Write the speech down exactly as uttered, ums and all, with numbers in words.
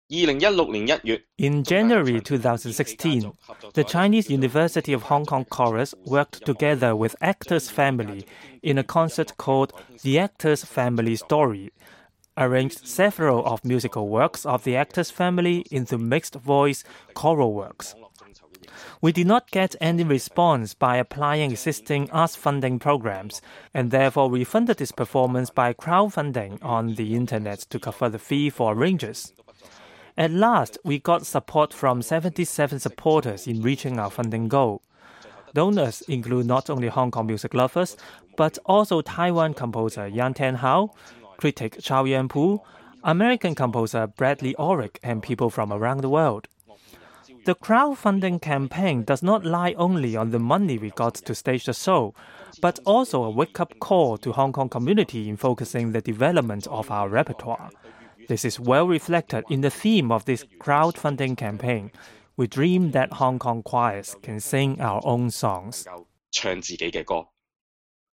In January two thousand sixteen, the Chinese University of Hong Kong Chorus worked together with Actors Family in a concert called The Actors Family Story, arranged several of musical works of the Actors Family into mixed-voice choral works. We did not get any response by applying existing arts funding programs, and therefore we funded this performance by crowdfunding on the internet to cover the fee for arrangers. At last, we got support from seventy-seven supporters in reaching our funding goal. Donors include not only Hong Kong music lovers, but also Taiwan composer Yan Tianhao, critic Chow Yuen-Pu, American composer Bradley Orick, and people from around the world. The crowdfunding campaign does not lie only on the money we got to stage the show, but also a wake-up call to Hong Kong community in focusing the development of our repertoire. This is well reflected in the theme of this crowdfunding campaign. We dream that Hong Kong choirs can sing our own songs.